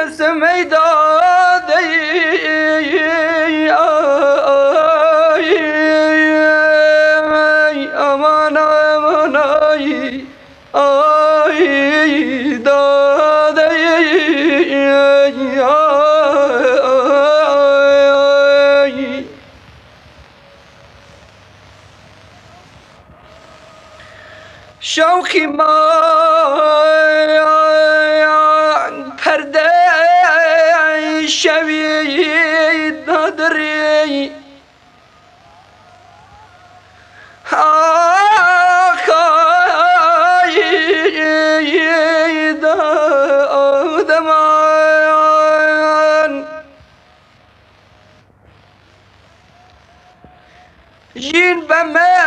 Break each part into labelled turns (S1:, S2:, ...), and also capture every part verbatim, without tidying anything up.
S1: کس میداد امان امان آی آی داده شوخی ما پرده شوی دادری آخای دادمان جین به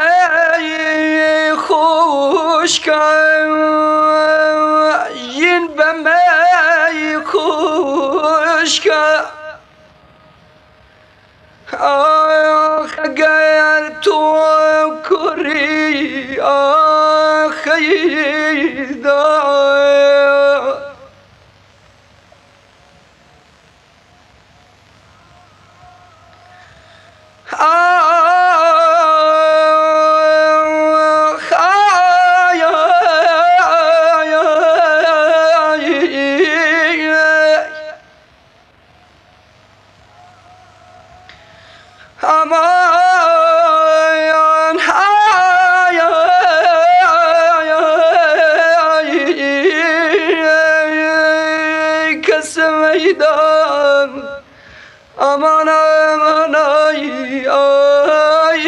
S1: می خوش کن جین به می خوش کن آخ اگر تو کری آخی دار aman hay kız meydan aman aman ay ay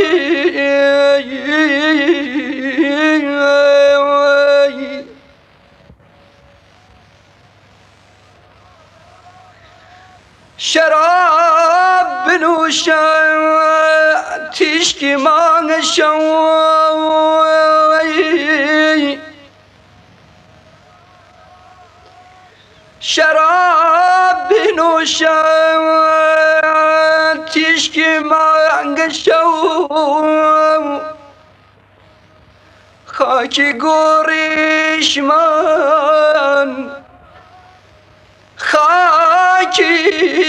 S1: شراب بنوشم تشکی مانگشم شراب بنوشم تشکی مانگشم خاکی گوریش من خاکی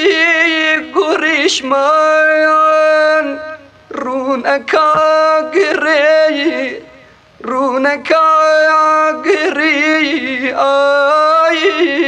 S1: گوریش من رونکا گری رونکا گری آی